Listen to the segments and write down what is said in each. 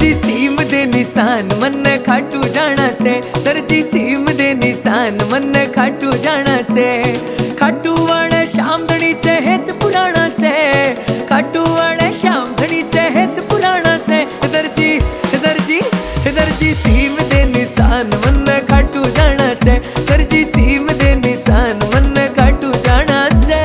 दर्जी सीम दे निशान मन खाटू जाना से, दर्जी सीम दे निशान मन खाटू जाना से। खाटू वाले श्याम धनी से हेत पुराना से, खाटू वाले श्याम धनी से हेत पुराना से। दर्जी दर्जी दर्जी सीम दे निशान मन खाटू जाना से, दर्जी सीम दे निशान मन खाटू जाना से।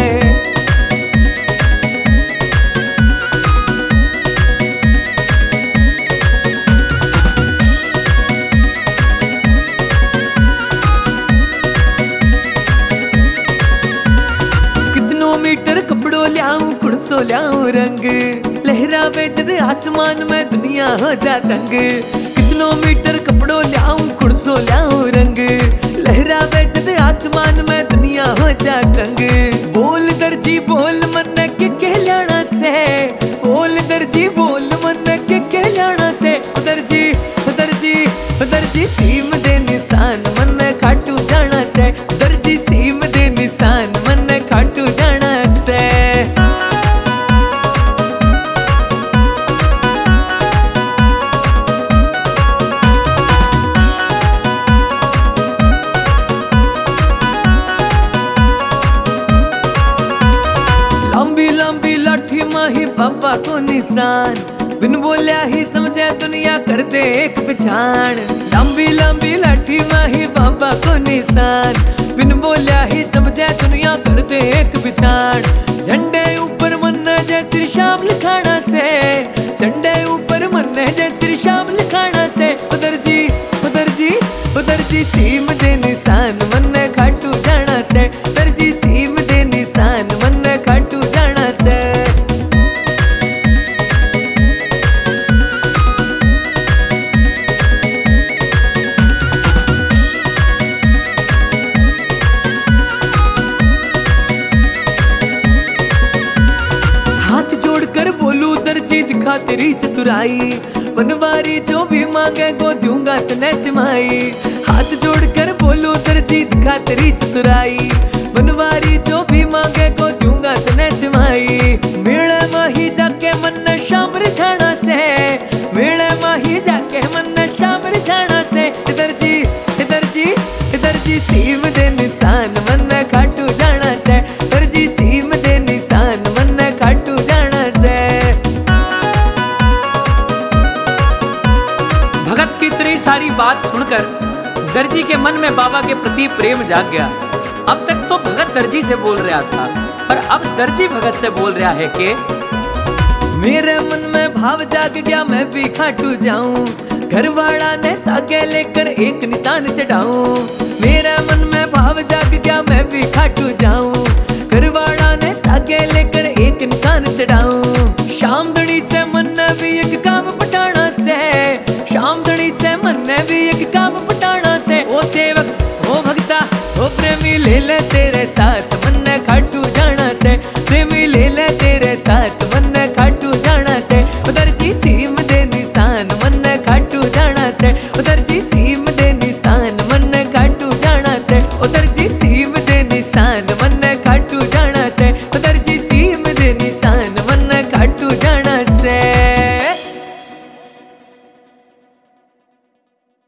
मीटर कपड़ो ल्याऊं कुड़सो ल्याऊं रंग, लहरावे जद आसमान में दुनिया हो जा दंग। कितनो मीटर कपड़ो ल्याऊं कुड़सो ल्याऊं रंग, लहरावे जद आसमान में दुनिया हो जा दंग। बोल दर्जी बोल मन के कहलाना से, बोल दर्जी बोल मन के कहलाना से। दर्जी दर्जी दर्जी सीम दे निशान मन खाटू जाना से, दर्जी सीम दे निशान मन खाटू जाना से। लंबी लंबी लाठी माही बाबा को निशान, बिन बोलिया ही समझे दुनिया कर दे एक पहचान। लंबी लंबी लाठी माही बाबा को निशान, बिन बोलिया ही समझे दुनिया कर दे एक पहचान। झंडे ऊपर मन जय श्री श्याम लिखाना से, झंडे ऊपर मन जय श्री श्याम लिखाना से। दर्जी दर्जी दर्जी सीम दे निशान मन खाटू जाना से, दर्जी सीम दे निशान मन खाटू जाना से। हाथ जोड़कर बोलू दर्जी दिखा तेरी चतुराई, बनवारी जो भी मांगे गो दूंगा तने सिमाई। हाथ जोड़कर बोलू दर्जी दिखा तेरी चतुराई, बनवारी जो भी मांगे गो दूंगा तने सिमाई। मेले माही जाके मन शाम रिझाना से, मेले माही जाके मन शाम रिझाना से। दर्जी दर्जी दर्जी सीम दे निशान मन खाटू जाना से, दर्जी सीम दे निशान मन खाटू जाना से। भगत की इतनी सारी बात सुनकर दर्जी के मन में बाबा के प्रति प्रेम जाग गया। अब तक तो भगत दर्जी से बोल रहा था, पर अब दर्जी भगत से बोल रहा है कि मेरे मन में भाव जाग गया मैं भी खाटू जाऊं, घरवाड़ा ने सागे लेकर एक निशान चढ़ाऊं। मेरे मन में भाव जाग गया मैं भी खाटू जाऊं, घरवाड़ा ने सागे लेकर एक निशान चढ़ाऊं। श्याम धनी से मन भी एक काम